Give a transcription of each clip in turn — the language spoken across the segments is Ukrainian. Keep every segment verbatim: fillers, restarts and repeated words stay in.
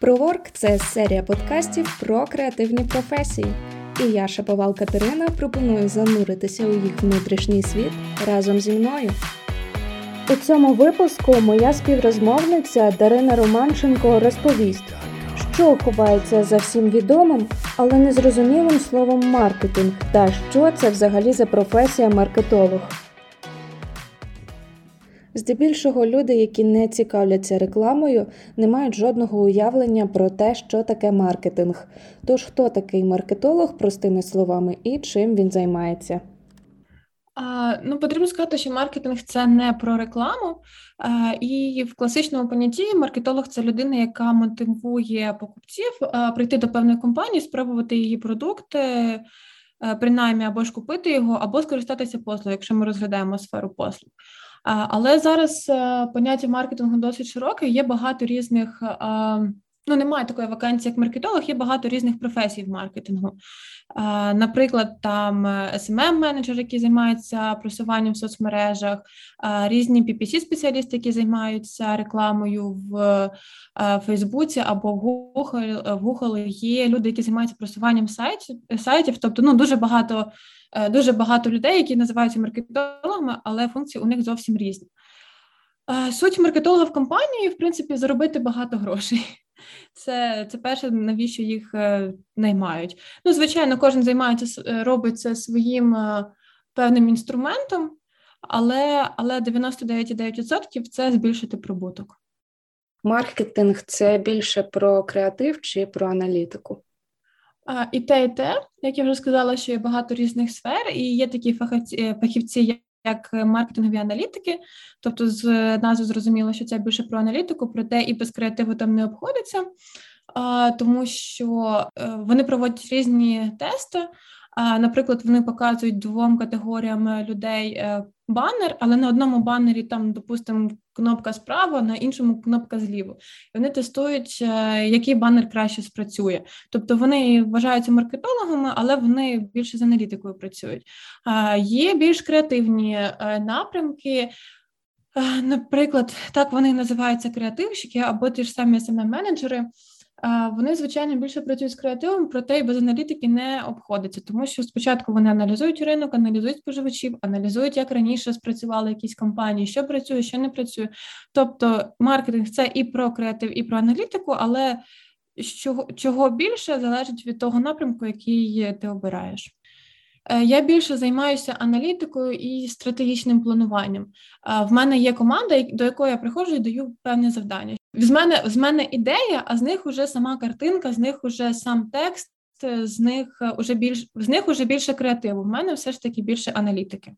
ProWork – це серія подкастів про креативні професії. І я, Шаповал Катерина, пропоную зануритися у їх внутрішній світ разом зі мною. У цьому випуску моя співрозмовниця Дарина Романченко розповість, що ховається за всім відомим, але незрозумілим словом маркетинг та що це взагалі за професія маркетолог. Здебільшого люди, які не цікавляться рекламою, не мають жодного уявлення про те, що таке маркетинг. Тож, хто такий маркетолог, простими словами, і чим він займається? А, ну, потрібно сказати, що маркетинг – це не про рекламу. А, і в класичному понятті маркетолог – це людина, яка мотивує покупців а, прийти до певної компанії, спробувати її продукти, а, принаймні, або ж купити його, або скористатися послугою, якщо ми розглядаємо сферу послуг. Але зараз поняття маркетингу досить широке, є багато різних, ну немає такої вакансії, як маркетолог, є багато різних професій в маркетингу. Наприклад, там ес ем ем-менеджер, який займається просуванням в соцмережах, різні пі пі сі-спеціалісти, які займаються рекламою в Фейсбуці або в Google, в Google. Є люди, які займаються просуванням сайтів, сайтів, тобто ну, дуже багато Дуже багато людей, які називаються маркетологами, але функції у них зовсім різні. Суть маркетолога в компанії, в принципі, заробити багато грошей. Це, це перше, навіщо їх наймають. Ну, звичайно, кожен займається, робить це своїм певним інструментом, але, але дев'яносто дев'ять цілих дев'ять десятих відсотків це збільшити прибуток. Маркетинг – це більше про креатив чи про аналітику? І те, і те, як я вже сказала, що є багато різних сфер, і є такі фахівці, фахівці як маркетингові аналітики, тобто з назви зрозуміло, що це більше про аналітику, проте і без креативу там не обходиться, тому що вони проводять різні тести. Наприклад, вони показують двом категоріям людей банер, але на одному банері там, допустимо, кнопка справа, на іншому кнопка зліва. І вони тестують, який банер краще спрацює. Тобто вони вважаються маркетологами, але вони більше з аналітикою працюють. Є більш креативні напрямки. Наприклад, так вони називаються креативщики або ті ж самі ес ем ем-менеджери. Вони, звичайно, більше працюють з креативом, проте і без аналітики не обходиться, тому що спочатку вони аналізують ринок, аналізують споживачів, аналізують, як раніше спрацювали якісь компанії, що працює, що не працює. Тобто маркетинг – це і про креатив, і про аналітику, але чого, чого більше залежить від того напрямку, який ти обираєш. Я більше займаюся аналітикою і стратегічним плануванням. В мене є команда, до якої я приходжу і даю певне завдання. З мене, з мене ідея, а з них уже сама картинка, з них уже сам текст, з них уже більш, з них уже більше креативу. В мене все ж таки більше аналітики.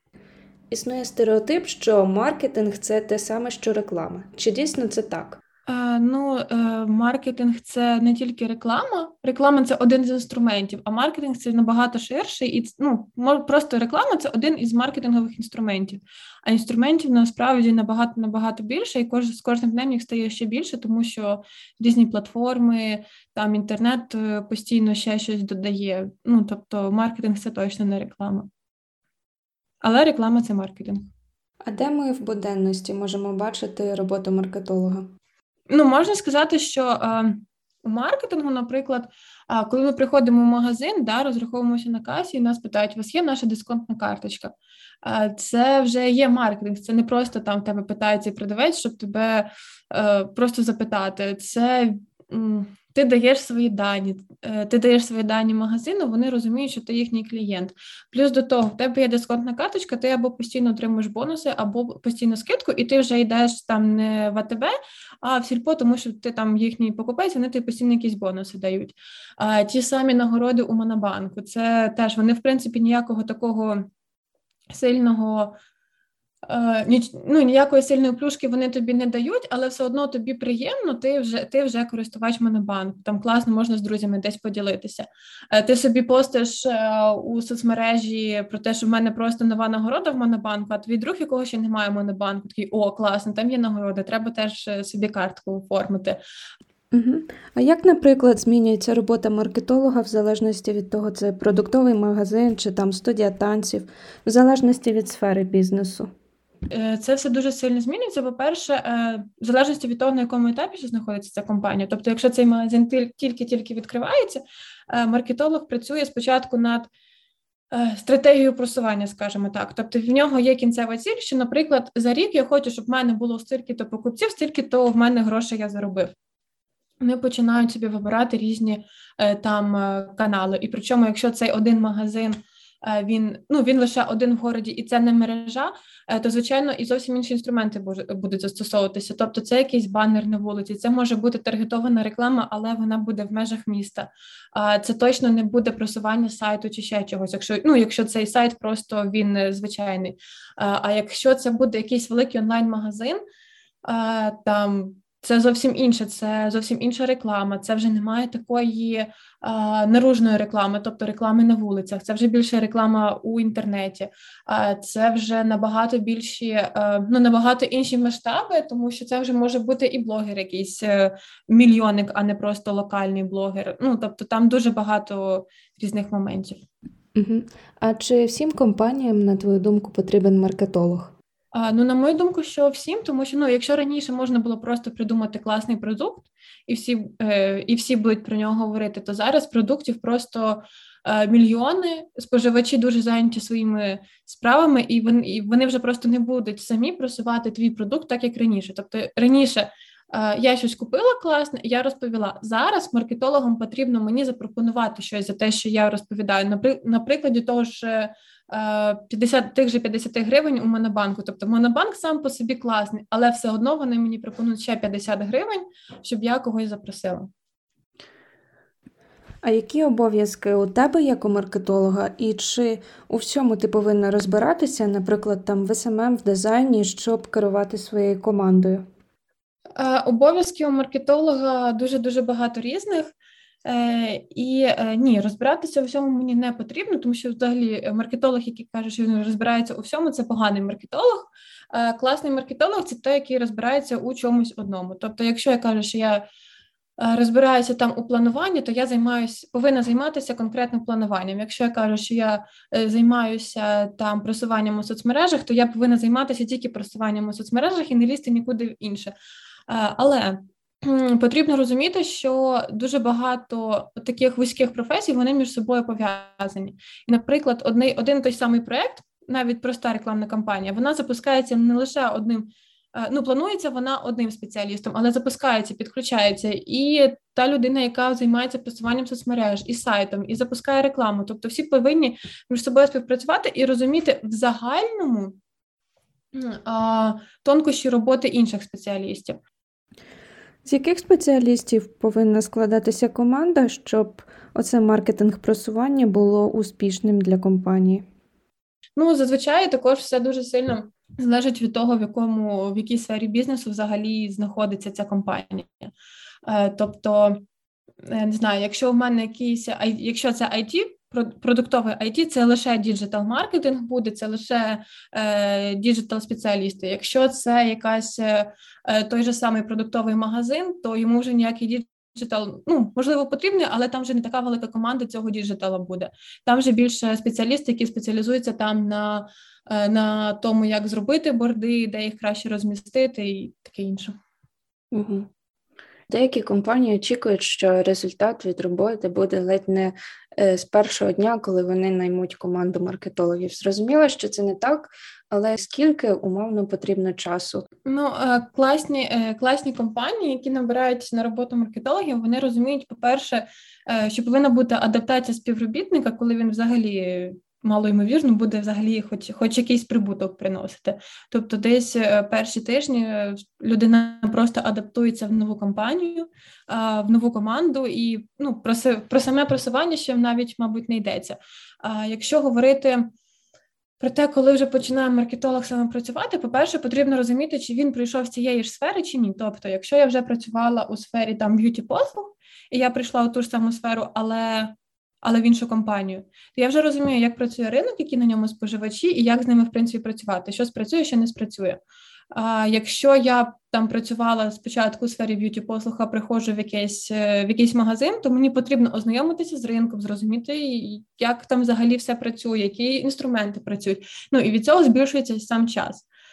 Існує стереотип, що маркетинг – це те саме, що реклама. Чи дійсно це так? Е, ну, е, маркетинг – це не тільки реклама. Реклама – це один з інструментів, а маркетинг – це набагато ширший. І, ну, просто реклама – це один із маркетингових інструментів. А інструментів, насправді, набагато-набагато більше, і кож, з кожним днем їх стає ще більше, тому що різні платформи, там інтернет постійно ще щось додає. Ну, тобто, маркетинг – це точно не реклама. Але реклама – це маркетинг. А де ми в буденності можемо бачити роботу маркетолога? Ну, можна сказати, що е, у маркетингу, наприклад, е, коли ми приходимо в магазин, да, розраховуємося на касі, і нас питають, у вас є наша дисконтна карточка? Е, це вже є маркетинг, це не просто там в тебе питається продавець, щоб тебе е, просто запитати. Це м, ти даєш свої дані, е, ти даєш свої дані магазину, вони розуміють, що ти їхній клієнт. Плюс до того, в тебе є дисконтна карточка, ти або постійно отримуєш бонуси, або постійно скидку, і ти вже йдеш там не в а те бе, а в сільпо, тому що ти там їхній покупець, вони тобі постійно якісь бонуси дають. А ті самі нагороди у Монобанку, це теж, вони в принципі ніякого такого сильного, е, ніч, ну, ніякої сильної плюшки вони тобі не дають, але все одно тобі приємно, ти вже, ти вже користувач Монобанку, там класно можна з друзями десь поділитися. Е, ти собі постиш е, у соцмережі про те, що в мене просто нова нагорода в Монобанку, а твій друг, якого ще немає в Монобанку, такий, о, класно, там є нагорода, треба теж собі картку оформити. Угу. А як, наприклад, змінюється робота маркетолога в залежності від того, це продуктовий магазин чи там студія танців, в залежності від сфери бізнесу? Це все дуже сильно змінюється. По-перше, в залежності від того, на якому етапі ще знаходиться ця компанія. Тобто, якщо цей магазин тільки-тільки відкривається, маркетолог працює спочатку над стратегією просування, скажімо так. Тобто в нього є кінцева ціль, що, наприклад, за рік я хочу, щоб в мене було стільки-то покупців, стільки-то в мене грошей я заробив. Вони починають собі вибирати різні там канали. І причому, якщо цей один магазин, він, ну, він лише один в городі, і це не мережа, то, звичайно, і зовсім інші інструменти будуть застосовуватися. Тобто це якийсь банер на вулиці, це може бути таргетована реклама, але вона буде в межах міста. Це точно не буде просування сайту чи ще чогось, якщо, ну, якщо цей сайт просто він звичайний. А якщо це буде якийсь великий онлайн-магазин, там, це зовсім інше, це зовсім інша реклама, це вже немає такої а, наружної реклами, тобто реклами на вулицях, це вже більше реклама у інтернеті, а, це вже набагато більші, а, ну, набагато інші масштаби, тому що це вже може бути і блогер якийсь мільйонник, а не просто локальний блогер. Ну, тобто там дуже багато різних моментів. Угу. А чи всім компаніям, на твою думку, потрібен маркетолог? А, ну, на мою думку, що всім, тому що, ну, якщо раніше можна було просто придумати класний продукт, і всі, е, і всі будуть про нього говорити, то зараз продуктів просто е, мільйони, споживачі дуже зайняті своїми справами, і вони, і вони вже просто не будуть самі просувати твій продукт так, як раніше. Тобто раніше е, я щось купила класне, і я розповіла. Зараз маркетологам потрібно мені запропонувати щось за те, що я розповідаю. Напри, на прикладі того ж, п'ятдесят, тих же п'ятдесят гривень у Монобанку. Тобто Монобанк сам по собі класний, але все одно вони мені пропонують ще п'ятдесят гривень, щоб я когось запросила. А які обов'язки у тебе як у маркетолога? І чи у всьому ти повинна розбиратися, наприклад, там в ес ем ем, в дизайні, щоб керувати своєю командою? Обов'язки у маркетолога дуже-дуже багато різних. Е, і е, ні, розбиратися у всьому мені не потрібно, тому що взагалі маркетолог, який каже, що він розбирається у всьому, це поганий маркетолог. Е, класний маркетолог – це той, який розбирається у чомусь одному. Тобто, якщо я кажу, що я розбираюся там у плануванні, то я займаюся, повинна займатися конкретним плануванням. Якщо я кажу, що я займаюся там просуванням у соцмережах, то я повинна займатися тільки просуванням у соцмережах і не лізти нікуди в інше. Е, але потрібно розуміти, що дуже багато таких вузьких професій, вони між собою пов'язані. І, наприклад, один, один той самий проєкт, навіть проста рекламна кампанія, вона запускається не лише одним, ну, планується вона одним спеціалістом, але запускається, підключається і та людина, яка займається просуванням соцмереж, і сайтом, і запускає рекламу. Тобто всі повинні між собою співпрацювати і розуміти в загальному а, тонкощі роботи інших спеціалістів. З яких спеціалістів повинна складатися команда, щоб оце маркетинг-просування було успішним для компанії? Ну, зазвичай також все дуже сильно залежить від того, в якому, в якій сфері бізнесу взагалі знаходиться ця компанія. Тобто, не знаю, якщо в мене якийсь, якщо це ай ті, продуктовий ай ті, це лише діджитал-маркетинг буде, це лише е, діджитал-спеціалісти. Якщо це якась е, той же самий продуктовий магазин, то йому вже ніякий діджитал, ну, можливо, потрібний, але там вже не така велика команда цього діджитала буде. Там вже більше спеціалісти, які спеціалізуються там на, е, на тому, як зробити борди, де їх краще розмістити і таке інше. Угу. Деякі компанії очікують, що результат від роботи буде ледь не з першого дня, коли вони наймуть команду маркетологів. Зрозуміло, що це не так, але скільки умовно потрібно часу? Ну, класні, класні компанії, які набирають на роботу маркетологів, вони розуміють, по-перше, що повинна бути адаптація співробітника, коли він взагалі малоймовірно буде взагалі хоч, хоч якийсь прибуток приносити. Тобто десь перші тижні людина просто адаптується в нову компанію, в нову команду і ну, про, про саме просування ще навіть, мабуть, не йдеться. А якщо говорити про те, коли вже починає маркетолог саме працювати, по-перше, потрібно розуміти, чи він прийшов з цієї ж сфери, чи ні. Тобто, якщо я вже працювала у сфері там б'юті-послуг, і я прийшла у ту ж саму сферу, але... але в іншу компанію, то я вже розумію, як працює ринок, які на ньому споживачі, і як з ними, в принципі, працювати. Що спрацює, що не спрацює. А якщо я там працювала спочатку у сфері б'юті-послуг, а приходжу в якийсь, в якийсь магазин, то мені потрібно ознайомитися з ринком, зрозуміти, як там взагалі все працює, які інструменти працюють. Ну, і від цього збільшується сам час.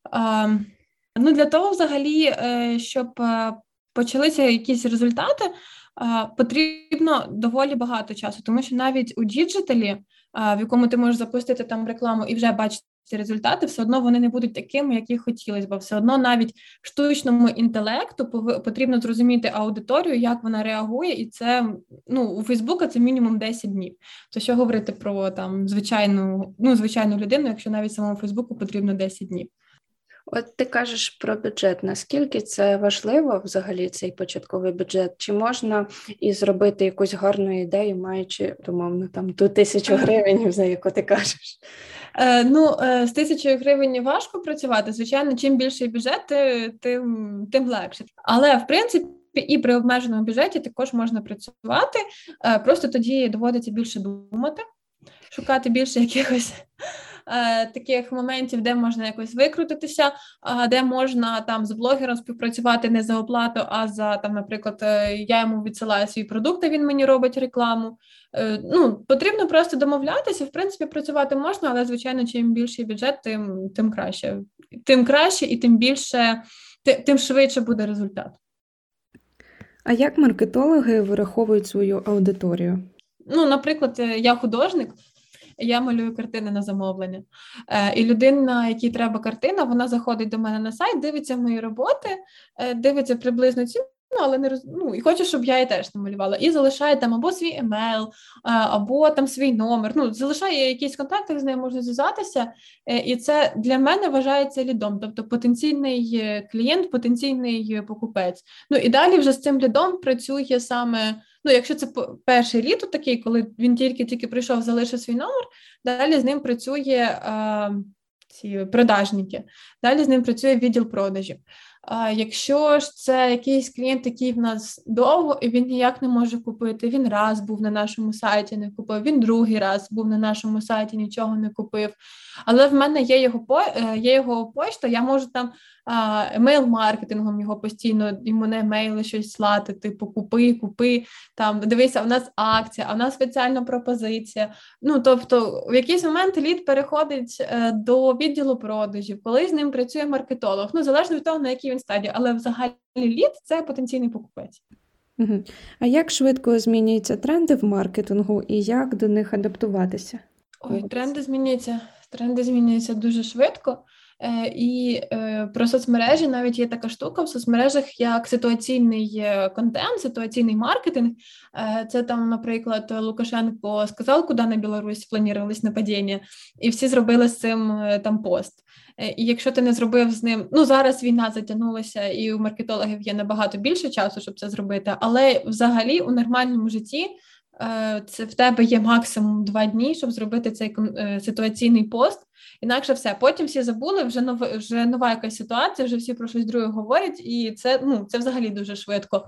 Ну, для того, взагалі, щоб почалися якісь результати, потрібно доволі багато часу, тому що навіть у діджиталі, в якому ти можеш запустити там рекламу і вже бачити результати, все одно вони не будуть такими, які хотілося, бо все одно навіть штучному інтелекту потрібно зрозуміти аудиторію, як вона реагує, і це, ну, у Фейсбука це мінімум десять днів. То що говорити про там звичайну, ну, звичайну людину, якщо навіть самому Фейсбуку потрібно десять днів. От ти кажеш про бюджет. Наскільки це важливо взагалі, цей початковий бюджет? Чи можна і зробити якусь гарну ідею, маючи, умовно, там ту тисячу гривень, за яку ти кажеш? Е, ну, е, з тисячою гривень важко працювати. Звичайно, чим більший бюджет, тим, тим легше. Але, в принципі, і при обмеженому бюджеті також можна працювати. Е, просто тоді доводиться більше думати, шукати більше якихось е, таких моментів, де можна якось викрутитися, е, де можна там з блогером співпрацювати не за оплату, а за, там, наприклад, е, я йому відсилаю свій продукт, а він мені робить рекламу. Е, ну, потрібно просто домовлятися, в принципі, працювати можна, але, звичайно, чим більший бюджет, тим, тим краще. Тим краще і тим більше, тим, тим швидше буде результат. А як маркетологи вираховують свою аудиторію? Ну, наприклад, я художник, я малюю картини на замовлення. Е, і людина, якій треба картина, вона заходить до мене на сайт, дивиться мої роботи, е, дивиться приблизно ціну, але не роз... ну, і хоче, щоб я її теж намалювала. І залишає там або свій емейл, або там свій номер. Ну, залишає якісь контакти, з нею можна зв'язатися. Е, і це для мене вважається лідом, тобто потенційний клієнт, потенційний покупець. Ну, і далі вже з цим лідом працює саме, ну, якщо це перший лід такий, коли він тільки-тільки прийшов, залишив свій номер, далі з ним працює а, ці продажники, далі з ним працює відділ продажів. А якщо ж це якийсь клієнт, який в нас довго, і він ніяк не може купити, він раз був на нашому сайті, не купив, він другий раз був на нашому сайті, нічого не купив, але в мене є його, по, є його почта, я можу там емейл-маркетингом його постійно, йому на емейли щось слати, типу купи, купи, там, дивися, у нас акція, а у нас спеціальна пропозиція. Ну, тобто, в якийсь момент лід переходить е, до відділу продажів, коли з ним працює маркетолог, ну, залежно від того, на якій він стадії, але взагалі лід – це потенційний покупець. Угу. А як швидко змінюються тренди в маркетингу і як до них адаптуватися? Ой, тренди змінюються, тренди змінюються дуже швидко. Е, і е, про соцмережі навіть є така штука в соцмережах, як ситуаційний контент, ситуаційний маркетинг. Е, це там, наприклад, Лукашенко сказав, куди на Білорусь планувалось нападіння, і всі зробили з цим е, там пост. Е, і якщо ти не зробив з ним, ну зараз війна затягнулася, і у маркетологів є набагато більше часу, щоб це зробити, але взагалі у нормальному житті це в тебе є максимум два дні, щоб зробити цей е, ситуаційний пост, інакше все. Потім всі забули, вже, нов, вже нова якась ситуація, вже всі про щось друге говорять, і це, ну, це взагалі дуже швидко.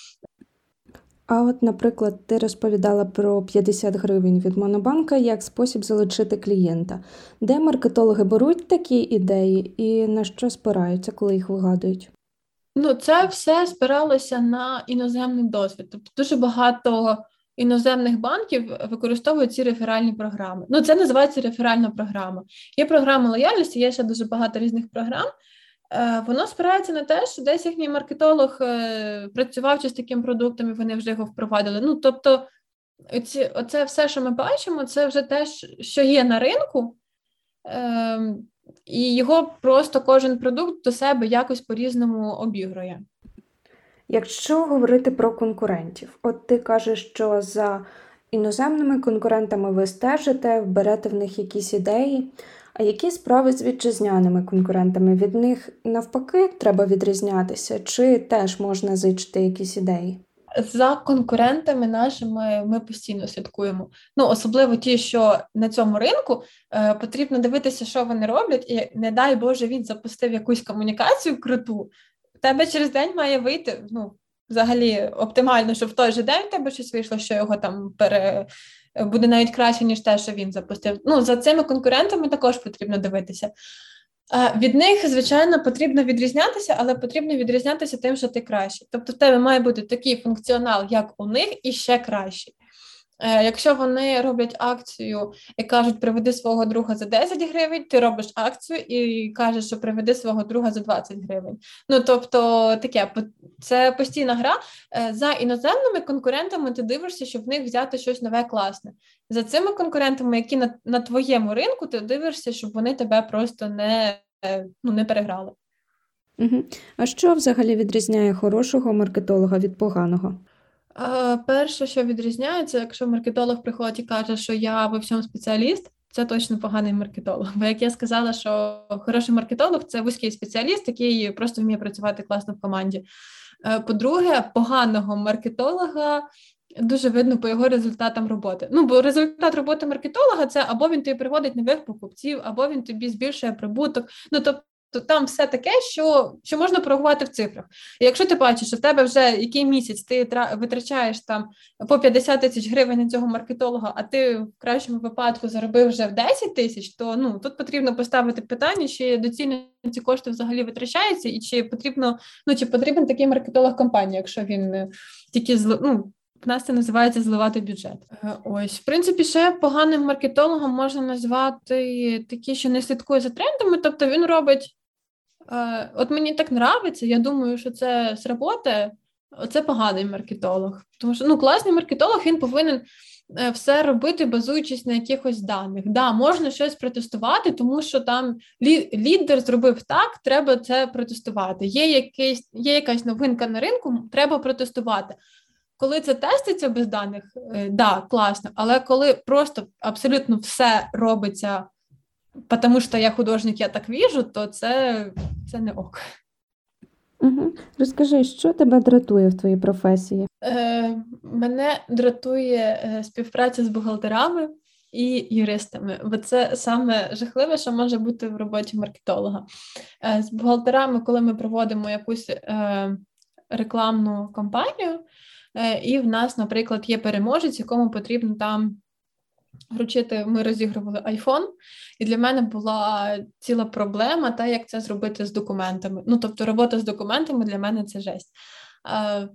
А от, наприклад, ти розповідала про п'ятдесят гривень від Монобанка як спосіб залучити клієнта. Де маркетологи беруть такі ідеї і на що спираються, коли їх вигадують? Ну, це все спиралося на іноземний досвід. Тобто дуже багато іноземних банків використовують ці реферальні програми. Ну, це називається реферальна програма. Є програма лояльності, є ще дуже багато різних програм. Е, воно спирається на те, що десь їхній маркетолог е, працював з таким продуктом, і вони вже його впровадили. Ну, тобто, оці, оце все, що ми бачимо, це вже те, що є на ринку, е, і його просто кожен продукт до себе якось по-різному обігрує. Якщо говорити про конкурентів, от ти кажеш, що за іноземними конкурентами ви стежите, берете в них якісь ідеї, а які справи з вітчизняними конкурентами? Від них навпаки треба відрізнятися, чи теж можна зичити якісь ідеї? За конкурентами нашими ми постійно слідкуємо. Ну, особливо ті, що на цьому ринку, е, потрібно дивитися, що вони роблять, і не дай Боже, він запустив якусь комунікацію круту, тебе через день має вийти, ну, взагалі оптимально, щоб в той же день в тебе щось вийшло, що його там пере... буде навіть краще, ніж те, що він запустив. Ну, за цими конкурентами також потрібно дивитися. Від них, звичайно, потрібно відрізнятися, але потрібно відрізнятися тим, що ти кращий. Тобто в тебе має бути такий функціонал, як у них, і ще кращий. Якщо вони роблять акцію і кажуть, приведи свого друга за десять гривень, ти робиш акцію і кажеш, що приведи свого друга за двадцять гривень. Ну, тобто, таке, це постійна гра. За іноземними конкурентами ти дивишся, щоб в них взяти щось нове, класне. За цими конкурентами, які на, на твоєму ринку, ти дивишся, щоб вони тебе просто не, ну, не переграли. Угу. А що взагалі відрізняє хорошого маркетолога від поганого? Перше, що відрізняється, якщо маркетолог приходить і каже, що я во всьому спеціаліст, це точно поганий маркетолог. Бо, як я сказала, що хороший маркетолог – це вузький спеціаліст, який просто вміє працювати класно в команді. По-друге, поганого маркетолога дуже видно по його результатам роботи. Ну, бо результат роботи маркетолога – це або він тобі приводить нових покупців, або він тобі збільшує прибуток. Ну, тобто, то там все таке, що, що можна порахувати в цифрах. І якщо ти бачиш, що в тебе вже який місяць ти витрачаєш там по п'ятдесят тисяч гривень на цього маркетолога, а ти в кращому випадку заробив вже в десять тисяч, то ну, тут потрібно поставити питання, чи доцільно ці кошти взагалі витрачаються, і чи потрібно, ну, чи потрібен такий маркетолог компанії, якщо він тільки, ну, в нас це називається зливати бюджет. Ось, в принципі, ще поганим маркетологом можна назвати такі, що не слідкує за трендами, тобто він робить от мені так нравиться, я думаю, що це сработає, це поганий маркетолог. Тому що, ну, класний маркетолог, він повинен все робити, базуючись на якихось даних. Да, можна щось протестувати, тому що там лі- лідер зробив так, треба це протестувати. Є, якийсь, є якась новинка на ринку, треба протестувати. Коли це теститься без даних, да, класно, але коли просто абсолютно все робиться тому що я художник, я так віжу, то це, це не ок. Угу. Розкажи, що тебе дратує в твоїй професії? Е, мене дратує е, співпраця з бухгалтерами і юристами, бо це саме жахливе, що може бути в роботі маркетолога. Е, з бухгалтерами, коли ми проводимо якусь е, рекламну кампанію, е, і в нас, наприклад, є переможець, якому потрібно там вручити, ми розігрували айфон, і для мене була ціла проблема, та як це зробити з документами. Ну, тобто робота з документами для мене це жесть. А,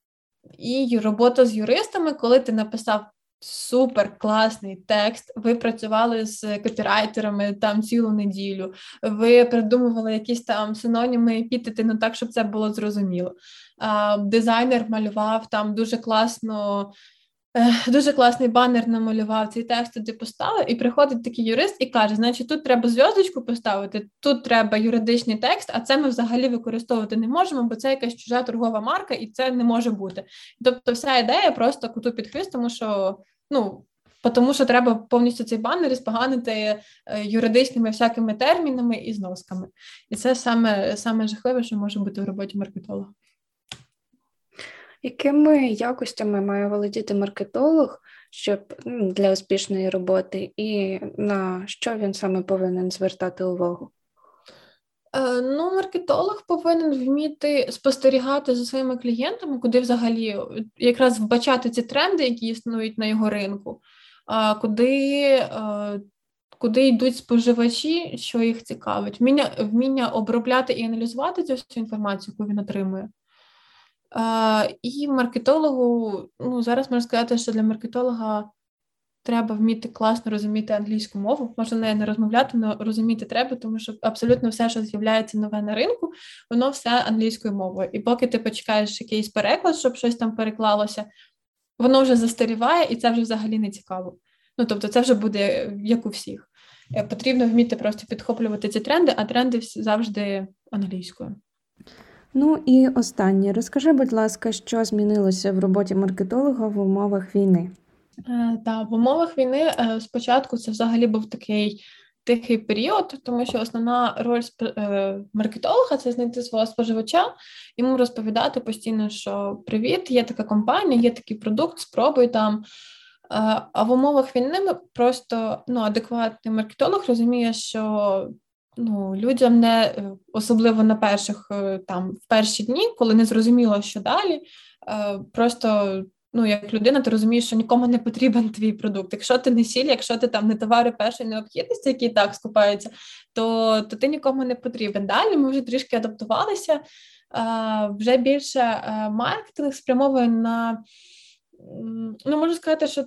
і робота з юристами, коли ти написав супер класний текст, ви працювали з копірайтерами там цілу неділю, ви придумували якісь там синоніми, епітети, ну так, щоб це було зрозуміло. А, дизайнер малював там дуже класно, дуже класний банер намалював, цей текст туди поставив, і приходить такий юрист і каже, значить, тут треба зв'язочку поставити, тут треба юридичний текст, а це ми взагалі використовувати не можемо, бо це якась чужа торгова марка, і це не може бути. Тобто вся ідея просто коту під хвіст, тому що, ну, тому що треба повністю цей банер іспоганити юридичними всякими термінами і зносками. І це саме, саме жахливе, що може бути в роботі маркетолога. Якими якостями має володіти маркетолог, щоб для успішної роботи, і на що він саме повинен звертати увагу? Е, ну, маркетолог повинен вміти спостерігати за своїми клієнтами, куди взагалі якраз вбачати ці тренди, які існують на його ринку, а куди, е, куди йдуть споживачі, що їх цікавить, вміння, вміння обробляти і аналізувати цю всю інформацію, яку він отримує. Uh, і маркетологу, ну, зараз можна сказати, що для маркетолога треба вміти класно розуміти англійську мову. Можна нею не розмовляти, але розуміти треба, тому що абсолютно все, що з'являється нове на ринку, воно все англійською мовою. І поки ти почекаєш якийсь переклад, щоб щось там переклалося, воно вже застаріває, і це вже взагалі не цікаво. Ну, тобто це вже буде як у всіх. Потрібно вміти просто підхоплювати ці тренди, а тренди завжди англійською. Ну і останнє. Розкажи, будь ласка, що змінилося в роботі маркетолога в умовах війни? Е, так, в умовах війни е, спочатку це взагалі був такий тихий період, тому що основна роль е, маркетолога – це знайти свого споживача, йому розповідати постійно, що привіт, є така компанія, є такий продукт, спробуй там. Е, а в умовах війни ми просто, ну, адекватний маркетолог розуміє, що ну, людям не, особливо на перших, там, в перші дні, коли не зрозуміло, що далі, просто, ну, як людина, ти розумієш, що нікому не потрібен твій продукт. Якщо ти не сіль, якщо ти там не товари першої необхідності, які і так скупаються, то, то ти нікому не потрібен. Далі ми вже трішки адаптувалися, вже більше маркетинг спрямовує на, ну, можу сказати, що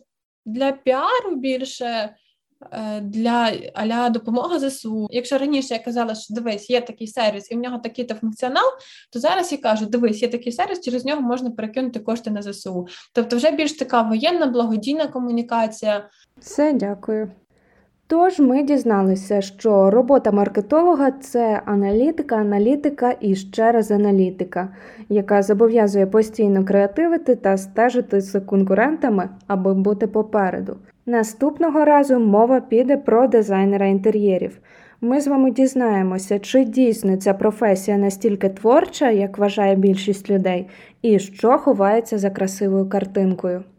для піару більше, для а-ля допомога ЗСУ. Якщо раніше я казала, що дивись, є такий сервіс і в нього такий-то функціонал, то зараз я кажу, дивись, є такий сервіс, через нього можна перекинути кошти на ЗСУ. Тобто вже більш така воєнна, благодійна комунікація. Все, дякую. Тож ми дізналися, що робота маркетолога – це аналітика, аналітика і ще раз аналітика, яка зобов'язує постійно креативити та стежити з конкурентами, аби бути попереду. Наступного разу мова піде про дизайнера інтер'єрів. Ми з вами дізнаємося, чи дійсно ця професія настільки творча, як вважає більшість людей, і що ховається за красивою картинкою.